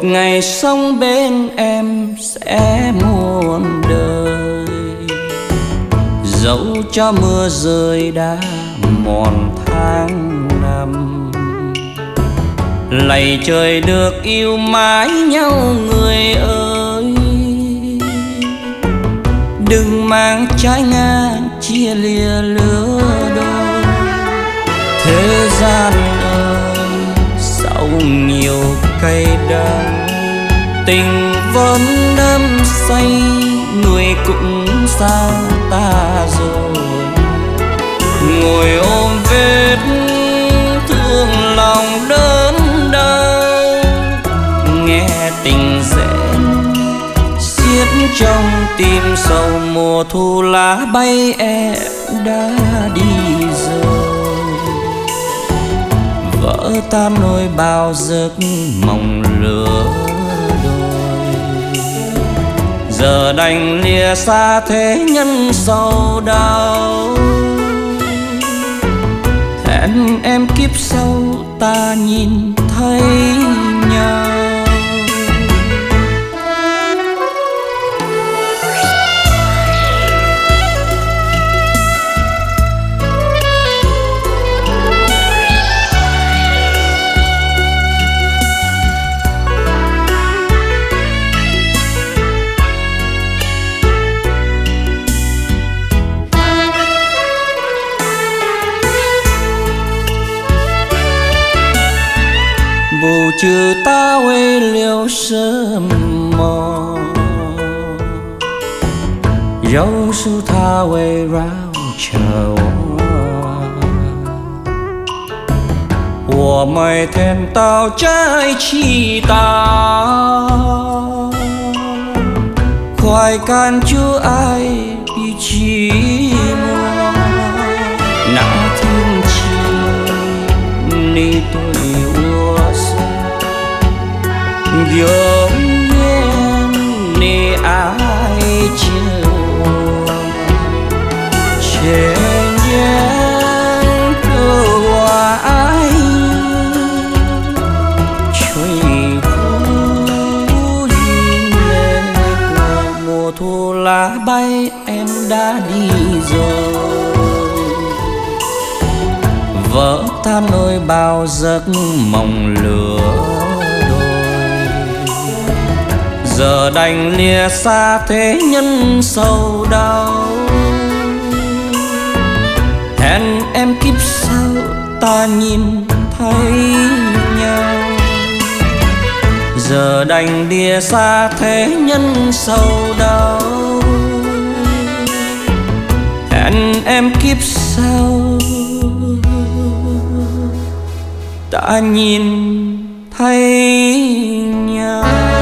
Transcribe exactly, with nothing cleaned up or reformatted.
ngày sống bên em sẽ muôn đời. Dẫu cho mưa rơi đã mòn tháng năm, lạy trời được yêu mãi nhau người ơi. Đừng mang trái ngang chia lìa lứa đôi. Thế gian ơi sau nhiều cay đắng, tình vẫn đắm say, người cũng xa ta rồi. Ngồi ôm vết thương lòng đớn đau, nghe tình rẽn xiết trong tim sầu. Mùa thu lá bay em đã đi rồi, vỡ tan nỗi bao giấc mộng lửa đôi. Giờ đành lìa xa thế nhân sầu đau, hẹn em kiếp sau ta nhìn thấy nhau. Bù trừ ta quê liêu sớm mò, dấu su tha quê rao chờ. 我每天都在祈祷，快感chúa爱比寂寞。那天起，你对我说，永远你爱着我，千年的我爱你，吹拂云掠过，mùa thu lá bay em đã đi rồi, vỡ tan nỗi bao giấc mộng lửa đôi. Giờ đành lìa xa thế nhân sầu đau, hẹn em kiếp sau ta nhìn thấy nhau. Giờ đành lìa xa thế nhân sầu đau, hẹn em kiếp sau ta nhìn thấy nhau.